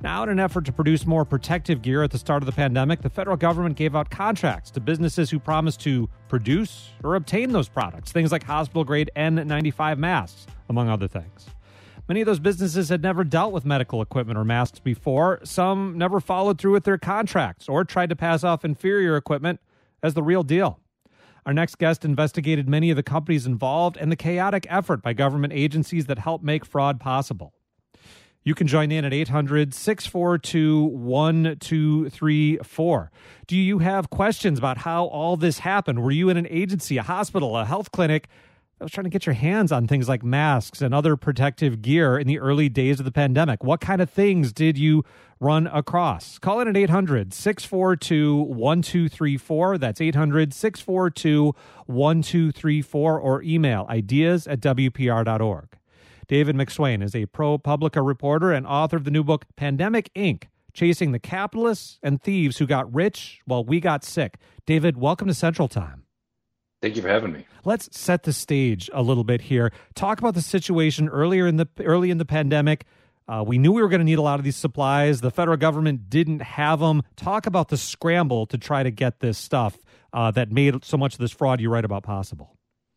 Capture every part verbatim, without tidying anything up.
Now, in an effort to produce more protective gear at the start of the pandemic, the federal government gave out contracts to businesses who promised to produce or obtain those products, things like hospital-grade N ninety-five masks, among other things. Many of those businesses had never dealt with medical equipment or masks before. Some never followed through with their contracts or tried to pass off inferior equipment as the real deal. Our next guest investigated many of the companies involved and the chaotic effort by government agencies that help make fraud possible. You can join in at eight hundred, six four two, one two three four. Do you have questions about how all this happened? Were you in an agency, a hospital, a health clinic that was trying to get your hands on things like masks and other protective gear in the early days of the pandemic? What kind of things did you run across? Call in at eight hundred, six four two, one two three four. That's eight hundred, six four two, one two three four, or email ideas at w p r dot org. David McSwain is a ProPublica reporter and author of the new book, Pandemic, Incorporated, Chasing the Capitalists and Thieves Who Got Rich While We Got Sick. David, welcome to Central Time. Thank you for having me. Let's set the stage a little bit here. Talk about the situation earlier in the early in the pandemic. Uh, we knew we were going to need a lot of these supplies. The federal government didn't have them. Talk about the scramble to try to get this stuff uh, that made so much of this fraud you write about possible.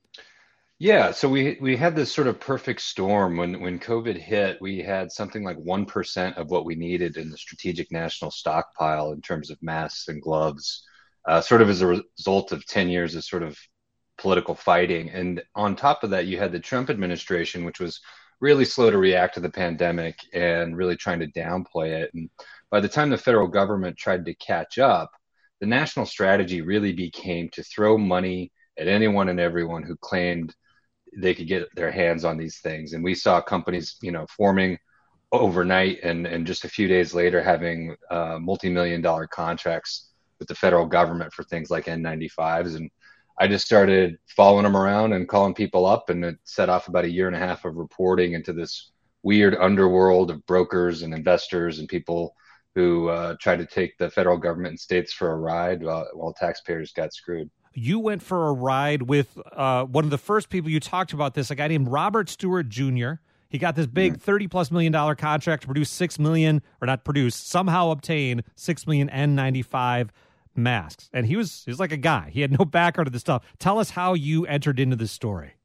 Yeah, so we we had this sort of perfect storm when when COVID hit. We had something like one percent of what we needed in the strategic national stockpile in terms of masks and gloves, uh, sort of as a result of ten years of sort of political fighting. And on top of that, you had the Trump administration, which was really slow to react to the pandemic and really trying to downplay it. And by the time the federal government tried to catch up, the national strategy really became to throw money at anyone and everyone who claimed they could get their hands on these things. And we saw companies, you know, forming overnight and, and just a few days later having uh, multi-million dollar contracts with the federal government for things like N ninety-fives. And I just started following them around and calling people up, and it set off about a year and a half of reporting into this weird underworld of brokers and investors and people who uh, tried to take the federal government and states for a ride while, while taxpayers got screwed. You went for a ride with uh, one of the first people you talked about this, a guy named Robert Stewart Junior He got this big thirty-plus million dollar contract to produce six million, or not produce, somehow obtain six million N ninety-five masks. And he was, he was like a guy. He had no background of this stuff. Tell us how you entered into this story.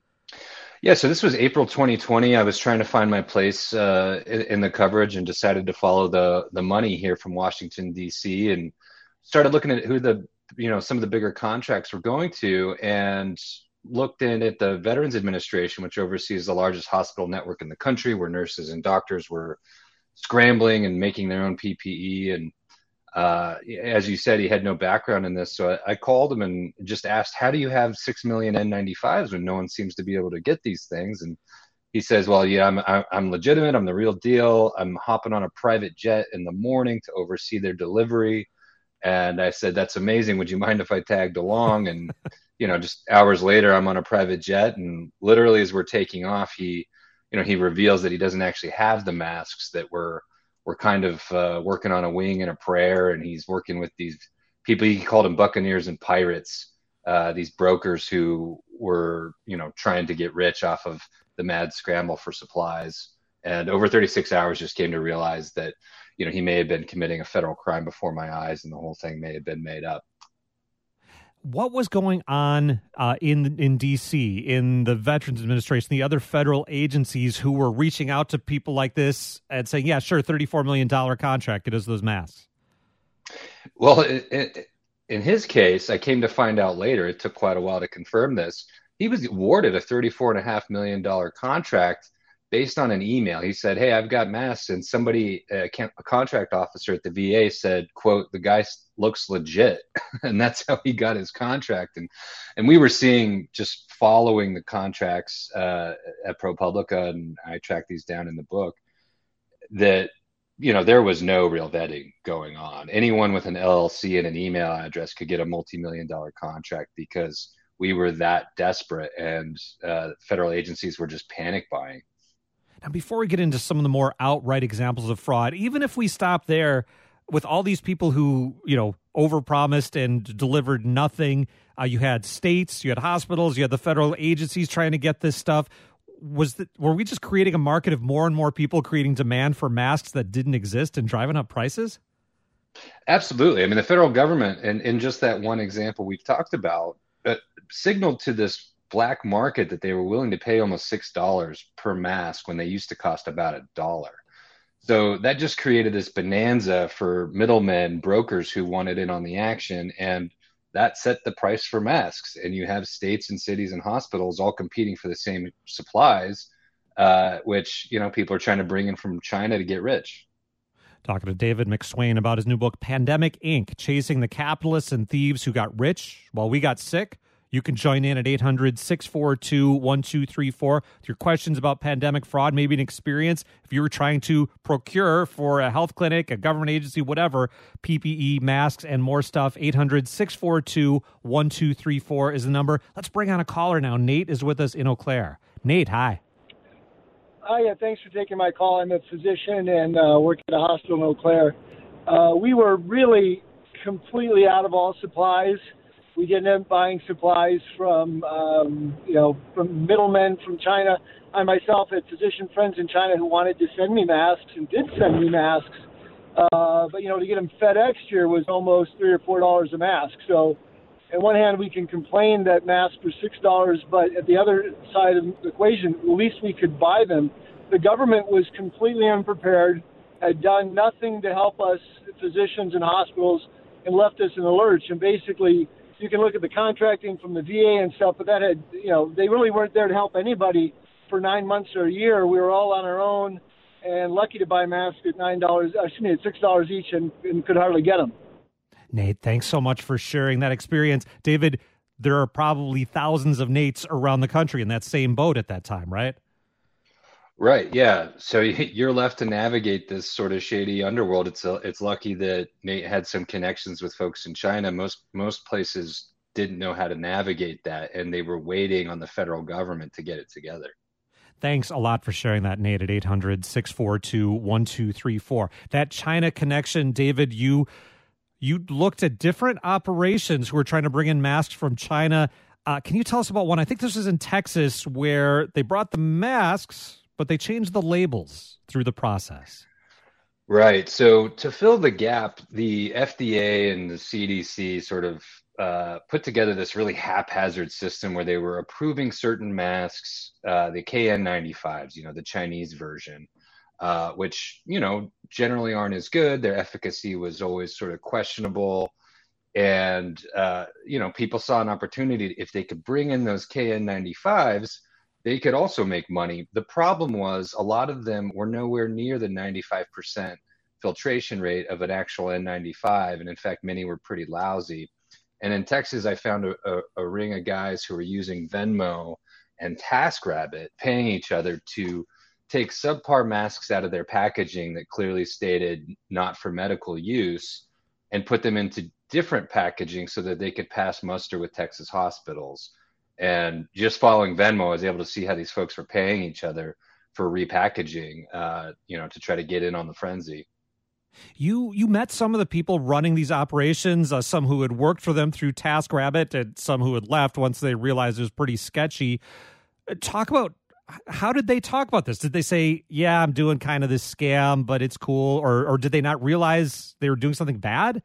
Yeah, so this was April twenty twenty. I was trying to find my place uh, in, in the coverage and decided to follow the the money here from Washington, D C, and started looking at who the you know, some of the bigger contracts were going to, and looked in at the Veterans Administration, which oversees the largest hospital network in the country, where nurses and doctors were scrambling and making their own P P E. And uh, as you said, he had no background in this. So I, I called him and just asked, how do you have six million N ninety-fives when no one seems to be able to get these things? And he says, well, yeah, I'm, I'm legitimate. I'm the real deal. I'm hopping on a private jet in the morning to oversee their delivery. And I said, that's amazing. Would you mind if I tagged along? And, you know, just hours later, I'm on a private jet. And literally as we're taking off, he, you know, he reveals that he doesn't actually have the masks, that we're, we're kind of uh, working on a wing and a prayer. And he's working with these people, he called them buccaneers and pirates, uh, these brokers who were, you know, trying to get rich off of the mad scramble for supplies. And over thirty-six hours just came to realize that, you know, he may have been committing a federal crime before my eyes, and the whole thing may have been made up. What was going on uh, in in D C, in the Veterans Administration, the other federal agencies who were reaching out to people like this and saying, yeah, sure, thirty-four million dollars contract, get us those masks? Well, it, it, in his case, I came to find out later, it took quite a while to confirm this, he was awarded a thirty-four point five million dollars contract based on an email. He said, hey, I've got masks. And somebody, a, a contract officer at the V A said, quote, the guy looks legit. And that's how he got his contract. And and we were seeing, just following the contracts uh, at ProPublica, and I tracked these down in the book, that, you know, there was no real vetting going on. Anyone with an L L C and an email address could get a multi-million dollar contract because we were that desperate, and uh, federal agencies were just panic buying. Now, before we get into some of the more outright examples of fraud, even if we stop there with all these people who, you know, overpromised and delivered nothing, uh, you had states, you had hospitals, you had the federal agencies trying to get this stuff. was that, were we just creating a market of more and more people creating demand for masks that didn't exist and driving up prices? Absolutely. I mean, the federal government, and in just that one example we've talked about, uh, signaled to this black market that they were willing to pay almost six dollars per mask when they used to cost about a dollar. So that just created this bonanza for middlemen, brokers who wanted in on the action, and that set the price for masks. And you have states and cities and hospitals all competing for the same supplies, uh, which, you know, people are trying to bring in from China to get rich. Talking to David McSwain about his new book, Pandemic Incorporated, Chasing the Capitalists and Thieves Who Got Rich While We Got Sick. You can join in at eight hundred, six four two, one two three four with your questions about pandemic fraud, maybe an experience. If you were trying to procure for a health clinic, a government agency, whatever, P P E, masks, and more stuff, eight hundred, six four two, one two three four is the number. Let's bring on a caller now. Nate is with us in Eau Claire. Nate, hi. Hi, yeah, thanks for taking my call. I'm a physician and uh, work at a hospital in Eau Claire. Uh, we were really completely out of all supplies. We didn't end up buying supplies from, um, you know, from middlemen from China. I myself had physician friends in China who wanted to send me masks and did send me masks. Uh, but, you know, to get them FedEx here was almost three or four dollars a mask. So on one hand, we can complain that masks were six dollars, but at the other side of the equation, at least we could buy them. The government was completely unprepared, had done nothing to help us, physicians and hospitals, and left us in the lurch. And basically, you can look at the contracting from the V A and stuff, but that had, you know, they really weren't there to help anybody for nine months or a year. We were all on our own and lucky to buy masks at nine dollars, excuse me, at six dollars each, and, and could hardly get them. Nate, thanks so much for sharing that experience. David, there are probably thousands of Nates around the country in that same boat at that time, right? Right. Yeah. So you're left to navigate this sort of shady underworld. It's a, it's lucky that Nate had some connections with folks in China. Most most places didn't know how to navigate that, and they were waiting on the federal government to get it together. Thanks a lot for sharing that, Nate, at eight hundred, six four two, one two three four. That China connection, David, you you looked at different operations who were trying to bring in masks from China. Uh, can you tell us about one? I think this is in Texas, where they brought the masks, but they changed the labels through the process. Right. So to fill the gap, the F D A and the C D C sort of uh, put together this really haphazard system where they were approving certain masks, uh, the K N ninety-fives, you know, the Chinese version, uh, which, you know, generally aren't as good. Their efficacy was always sort of questionable. And, uh, you know, people saw an opportunity if they could bring in those K N ninety-fives, they could also make money. The problem was a lot of them were nowhere near the ninety-five percent filtration rate of an actual N ninety-five. And in fact, many were pretty lousy. And in Texas, I found a, a, a ring of guys who were using Venmo and TaskRabbit, paying each other to take subpar masks out of their packaging that clearly stated not for medical use and put them into different packaging so that they could pass muster with Texas hospitals. And just following Venmo, I was able to see how these folks were paying each other for repackaging, uh, you know, to try to get in on the frenzy. You you met some of the people running these operations, uh, some who had worked for them through TaskRabbit and some who had left once they realized it was pretty sketchy. Talk about, how did they talk about this? Did they say, yeah, I'm doing kind of this scam, but it's cool? Or, or did they not realize they were doing something bad?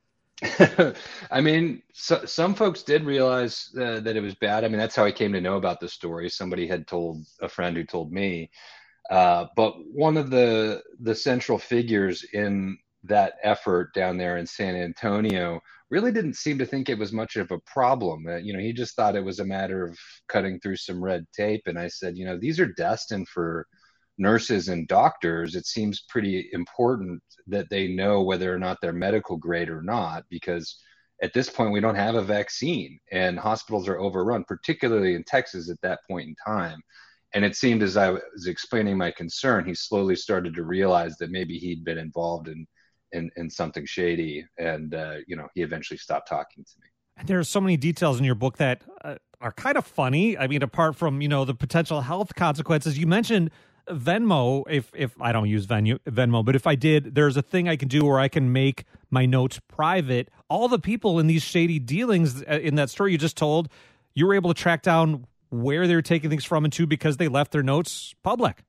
I mean, so, some folks did realize uh, that it was bad. I mean, that's how I came to know about the story. Somebody had told a friend who told me. Uh, but one of the the central figures in that effort down there in San Antonio really didn't seem to think it was much of a problem. Uh, you know, he just thought it was a matter of cutting through some red tape. And I said, you know, these are destined for nurses and doctors. It seems pretty important that they know whether or not they're medical grade or not, because at this point we don't have a vaccine and hospitals are overrun, particularly in Texas at that point in time. And it seemed as I was explaining my concern, he slowly started to realize that maybe he'd been involved in in, in something shady. And, uh, you know, he eventually stopped talking to me. And there are so many details in your book that uh, are kind of funny. I mean, apart from, you know, the potential health consequences, you mentioned Venmo. If if I don't use Venmo, Venmo, but if I did, there's a thing I can do where I can make my notes private. All the people in these shady dealings uh, in that story you just told, you were able to track down where they're taking things from and to because they left their notes public.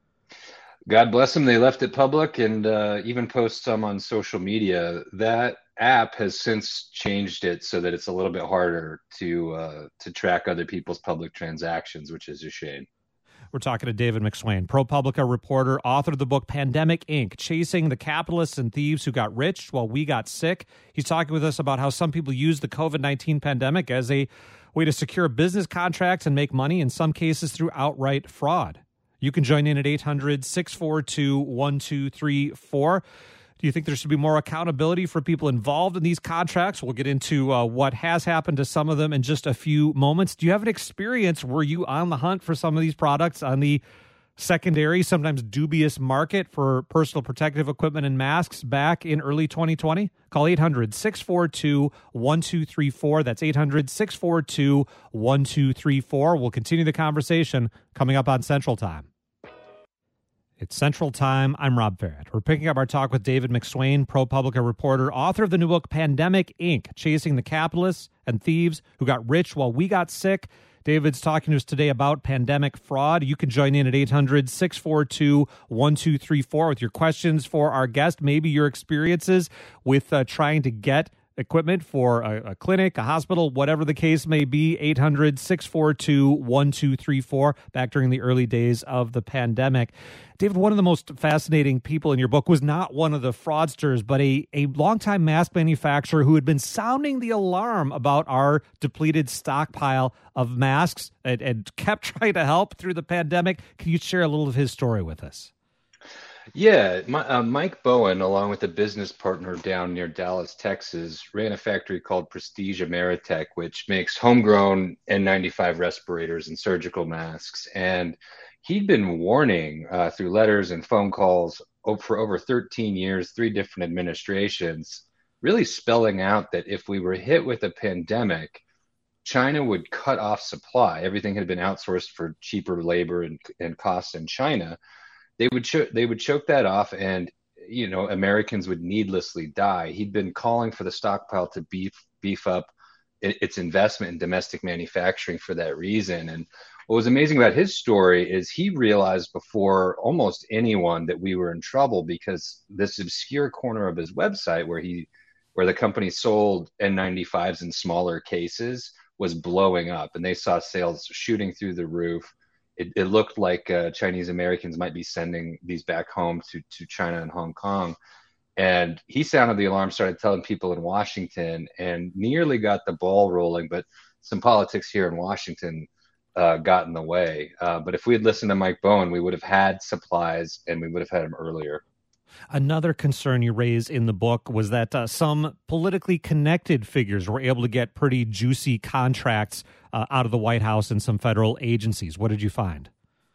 God bless them. They left it public and uh, even post some on social media. That app has since changed it so that it's a little bit harder to uh, to track other people's public transactions, which is a shame. We're talking to David McSwain, ProPublica reporter, author of the book Pandemic Incorporated, Chasing the Capitalists and Thieves Who Got Rich While We Got Sick. He's talking with us about how some people use the COVID nineteen pandemic as a way to secure business contracts and make money, in some cases through outright fraud. You can join in at eight hundred, six four two, one two three four. Do you think there should be more accountability for people involved in these contracts? We'll get into uh, what has happened to some of them in just a few moments. Do you have an experience? Were you on the hunt for some of these products on the secondary, sometimes dubious market for personal protective equipment and masks back in early twenty twenty? Call eight hundred, six four two, one two three four. That's eight hundred, six four two, one two three four. We'll continue the conversation coming up on Central Time. It's Central Time. I'm Rob Farrett. We're picking up our talk with David McSwain, ProPublica reporter, author of the new book Pandemic Incorporated, Chasing the Capitalists and Thieves Who Got Rich While We Got Sick. David's talking to us today about pandemic fraud. You can join in at eight hundred, six four two, one two three four with your questions for our guest, maybe your experiences with uh, trying to get equipment for a, a clinic, a hospital, whatever the case may be. Eight hundred, six four two, one two three four, back during the early days of the pandemic. David, one of the most fascinating people in your book was not one of the fraudsters, but a, a longtime mask manufacturer who had been sounding the alarm about our depleted stockpile of masks and, and kept trying to help through the pandemic. Can you share a little of his story with us? Yeah, my, uh, Mike Bowen, along with a business partner down near Dallas, Texas, ran a factory called Prestige Ameritech, which makes homegrown N ninety-five respirators and surgical masks. And he'd been warning uh, through letters and phone calls for over thirteen years, three different administrations, really spelling out that if we were hit with a pandemic, China would cut off supply. Everything had been outsourced for cheaper labor and, and costs in China. They would cho- they would choke that off, and you know Americans would needlessly die. He'd been calling for the stockpile to beef beef up its investment in domestic manufacturing for that reason. And what was amazing about his story is he realized before almost anyone that we were in trouble, because this obscure corner of his website where he where the company sold N ninety-fives in smaller cases was blowing up, and they saw sales shooting through the roof. It, it looked like uh, Chinese Americans might be sending these back home to, to China and Hong Kong. And he sounded the alarm, started telling people in Washington, and nearly got the ball rolling. But some politics here in Washington uh, got in the way. Uh, but if we had listened to Mike Bowen, we would have had supplies, and we would have had them earlier. Another concern you raised in the book was that uh, some politically connected figures were able to get pretty juicy contracts uh, out of the White House and some federal agencies. What did you find?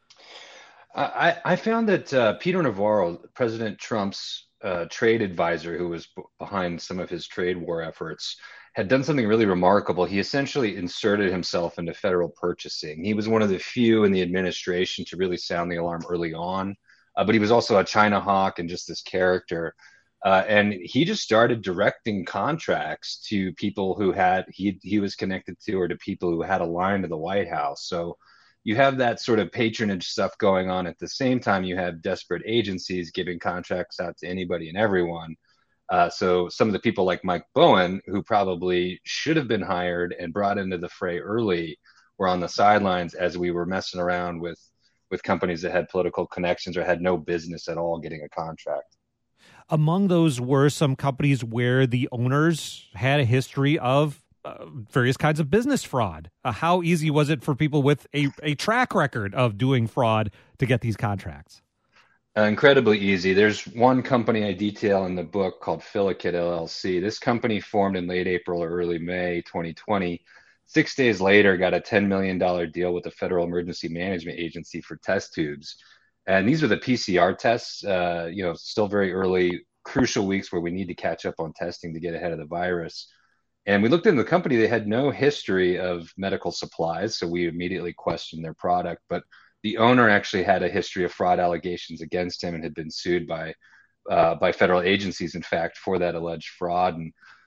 I, I found that uh, Peter Navarro, President Trump's uh, trade advisor, who was b- behind some of his trade war efforts, had done something really remarkable. He essentially inserted himself into federal purchasing. He was one of the few in the administration to really sound the alarm early on. Uh, but he was also a China hawk and just this character. Uh, and he just started directing contracts to people who had, he, he was connected to, or to people who had a line to the White House. So you have that sort of patronage stuff going on. At the same time, you have desperate agencies giving contracts out to anybody and everyone. Uh, so some of the people like Mike Bowen, who probably should have been hired and brought into the fray early, were on the sidelines as we were messing around with with companies that had political connections or had no business at all getting a contract. Among those were some companies where the owners had a history of uh, various kinds of business fraud. Uh, how easy was it for people with a, a track record of doing fraud to get these contracts? Uh, incredibly easy. There's one company I detail in the book called Filicate L L C. This company formed in late April or early May twenty twenty. Six days later, got a ten million dollars deal with the Federal Emergency Management Agency for test tubes. And these are the P C R tests, uh, you know, still very early, crucial weeks where we need to catch up on testing to get ahead of the virus. And we looked into the company. They had no history of medical supplies, so we immediately questioned their product. But the owner actually had a history of fraud allegations against him and had been sued by uh, by federal agencies, in fact, for that alleged fraud. And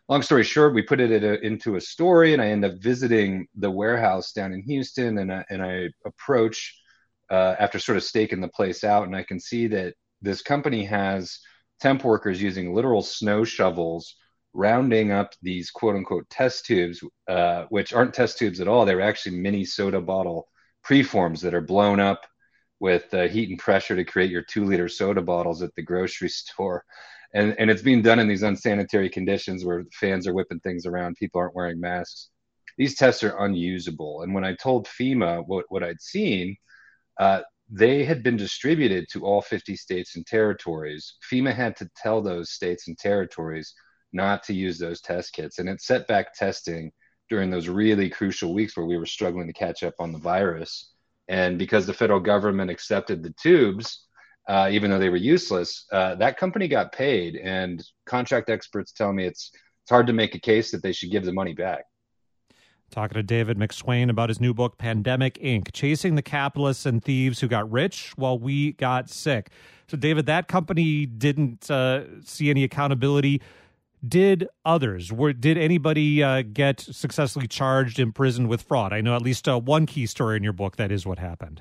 long story short, we put it in a, into a story, and I end up visiting the warehouse down in Houston, and I, and I approach uh, after sort of staking the place out, and I can see that this company has temp workers using literal snow shovels, rounding up these quote unquote test tubes, uh, which aren't test tubes at all. They're actually mini soda bottle preforms that are blown up with uh, heat and pressure to create your two liter soda bottles at the grocery store. And, and it's being done in these unsanitary conditions where fans are whipping things around. People aren't wearing masks. These tests are unusable. And when I told FEMA what, what I'd seen, uh, they had been distributed to all fifty states and territories. FEMA had to tell those states and territories not to use those test kits. And it set back testing during those really crucial weeks where we were struggling to catch up on the virus. And because the federal government accepted the tubes, uh, even though they were useless, uh, that company got paid. And contract experts tell me it's it's hard to make a case that they should give the money back. Talking to David McSwain about his new book, Pandemic Incorporated, Chasing the Capitalists and Thieves Who Got Rich While We Got Sick. So, David, that company didn't uh, see any accountability. Did others? Were, did anybody uh, get successfully charged, imprisoned with fraud? I know at least uh, one key story in your book that is what happened.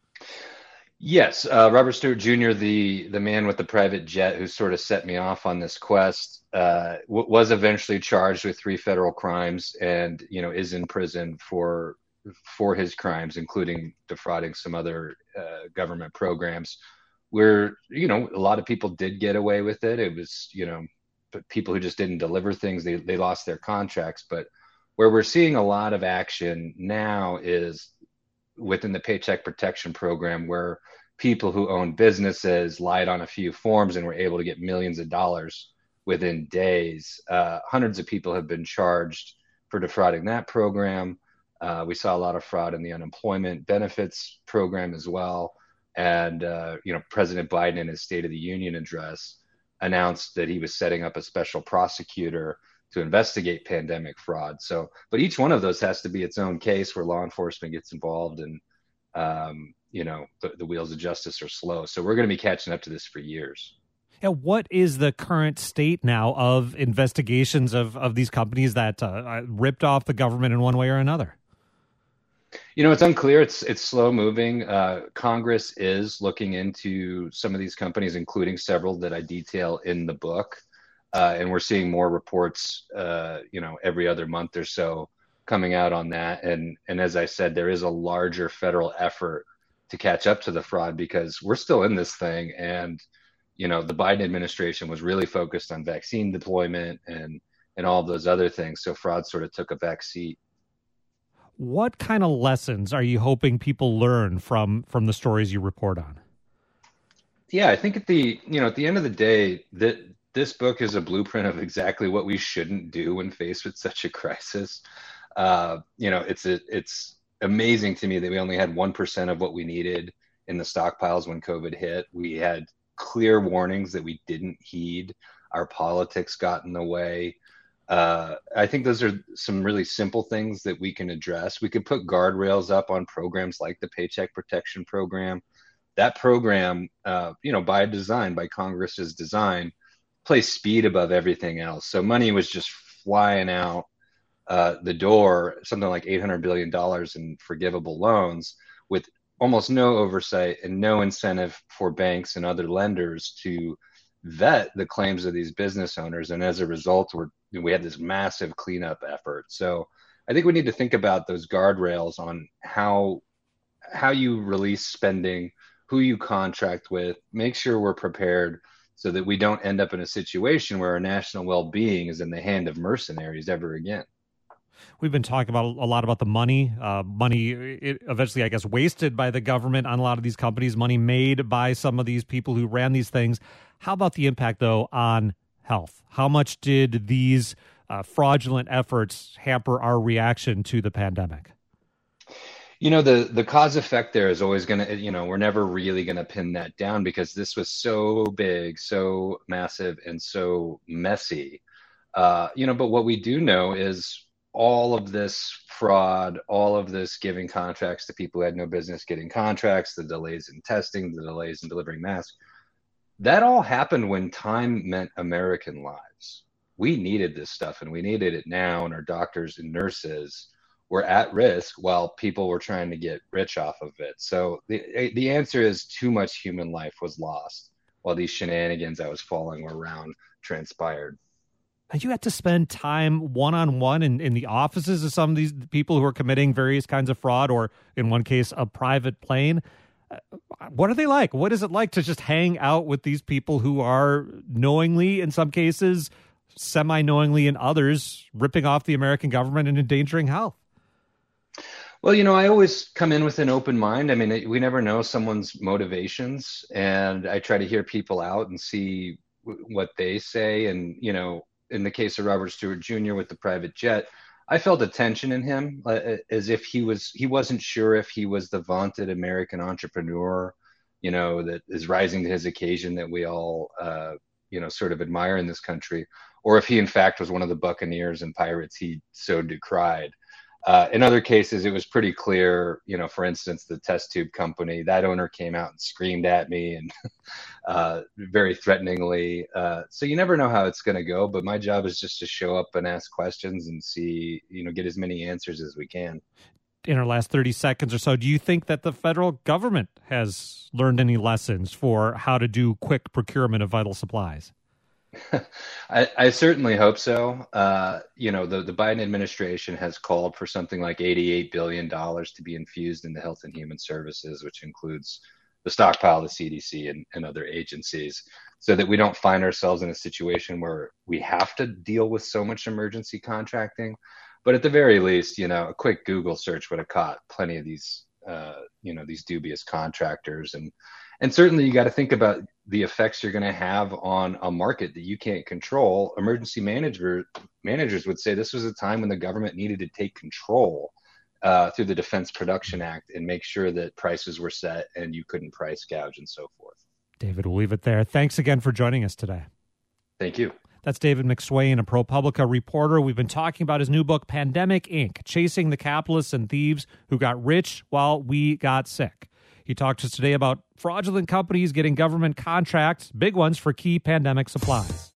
Yes, uh, Robert Stewart Junior, the the man with the private jet who sort of set me off on this quest, uh, w- was eventually charged with three federal crimes, and you know is in prison for for his crimes, including defrauding some other uh, government programs. Where you know a lot of people did get away with it. It was you know people who just didn't deliver things. They they lost their contracts. But where we're seeing a lot of action now is within the Paycheck Protection Program, where people who own businesses lied on a few forms and were able to get millions of dollars within days. Uh, hundreds of people have been charged for defrauding that program. Uh, we saw a lot of fraud in the unemployment benefits program as well. And, uh, you know, President Biden in his State of the Union address announced that he was setting up a special prosecutor to investigate pandemic fraud. So, but each one of those has to be its own case where law enforcement gets involved, and, um, you know, the, the wheels of justice are slow. So we're going to be catching up to this for years. And what is the current state now of investigations of, of these companies that uh, ripped off the government in one way or another? You know, it's unclear. It's it's slow moving. Uh, Congress is looking into some of these companies, including several that I detail in the book. Uh, and we're seeing more reports, uh, you know, every other month or so coming out on that. And and as I said, there is a larger federal effort to catch up to the fraud because we're still in this thing. And, you know, the Biden administration was really focused on vaccine deployment and and all of those other things. So fraud sort of took a back seat. What kind of lessons are you hoping people learn from from the stories you report on? Yeah, I think at the, you know, at the end of the day, that this book is a blueprint of exactly what we shouldn't do when faced with such a crisis. Uh, you know, it's a, it's amazing to me that we only had one percent of what we needed in the stockpiles when COVID hit. We had clear warnings that we didn't heed. Our politics got in the way. Uh, I think those are some really simple things that we can address. We could put guardrails up on programs like the Paycheck Protection Program. That program, uh, you know, by design, by Congress's design, place speed above everything else. So money was just flying out uh, the door, something like eight hundred billion dollars in forgivable loans with almost no oversight and no incentive for banks and other lenders to vet the claims of these business owners. And as a result, we're, we had this massive cleanup effort. So I think we need to think about those guardrails on how, how you release spending, who you contract with, make sure we're prepared so that we don't end up in a situation where our national well-being is in the hand of mercenaries ever again. We've been talking about a lot about the money, uh, money it eventually, I guess, wasted by the government on a lot of these companies, money made by some of these people who ran these things. How about the impact, though, on health? How much did these uh, fraudulent efforts hamper our reaction to the pandemic? You know, the, the cause effect there is always going to, you know, we're never really going to pin that down because this was so big, so massive, and so messy. Uh, you know, but what we do know is all of this fraud, all of this giving contracts to people who had no business getting contracts, the delays in testing, the delays in delivering masks, that all happened when time meant American lives. we needed this stuff and we needed it now, and our doctors and nurses were at risk while people were trying to get rich off of it. So the the answer is too much human life was lost while these shenanigans I was following around transpired. You had to spend time one-on-one in, in the offices of some of these people who are committing various kinds of fraud, or in one case, a private plane. What are they like? What is it like to just hang out with these people who are knowingly, in some cases, semi-knowingly in others, ripping off the American government and endangering health? Well, you know, I always come in with an open mind. I mean, we never know someone's motivations, and I try to hear people out and see w- what they say. And, you know, in the case of Robert Stewart Junior with the private jet, I felt a tension in him, uh, as if he was, he wasn't sure if he was the vaunted American entrepreneur, you know, that is rising to his occasion that we all, uh, you know, sort of admire in this country, or if he in fact was one of the buccaneers and pirates he so decried. Uh, in other cases, it was pretty clear, you know, for instance, the test tube company, that owner came out and screamed at me and uh, very threateningly. Uh, so you never know how it's going to go. But my job is just to show up and ask questions and see, you know, get as many answers as we can. In our last thirty seconds or so, do you think that the federal government has learned any lessons for how to do quick procurement of vital supplies? I, I certainly hope so. Uh, you know, the, the Biden administration has called for something like eighty-eight billion dollars to be infused into Health and Human Services, which includes the stockpile, the C D C, and, and other agencies, so that we don't find ourselves in a situation where we have to deal with so much emergency contracting. But at the very least, you know, a quick Google search would have caught plenty of these, uh, you know, these dubious contractors. And And certainly you got to think about the effects you're going to have on a market that you can't control. Emergency manager, managers would say this was a time when the government needed to take control uh, through the Defense Production Act and make sure that prices were set and you couldn't price gouge and so forth. David, we'll leave it there. Thanks again for joining us today. Thank you. That's David McSwain, a ProPublica reporter. We've been talking about his new book, Pandemic Incorporated, Chasing the Capitalists and Thieves Who Got Rich While We Got Sick. He talked to us today about fraudulent companies getting government contracts, big ones for key pandemic supplies.